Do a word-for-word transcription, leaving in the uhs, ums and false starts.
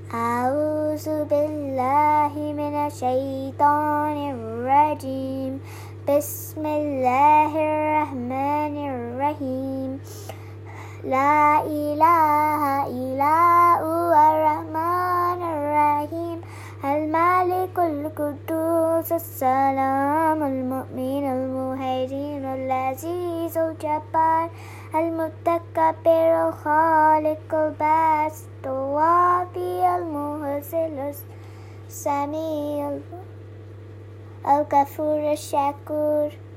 أعوذ بالله من الشيطان الرجيم بسم الله الرحمن الرحيم لا إله إلا هو الرحمن الرحيم الملك القدوس السلام المؤمن المهيمن العزيز الجبار المتكبر الخالق الباسط الوافي المحسن السميع الغفور الشكور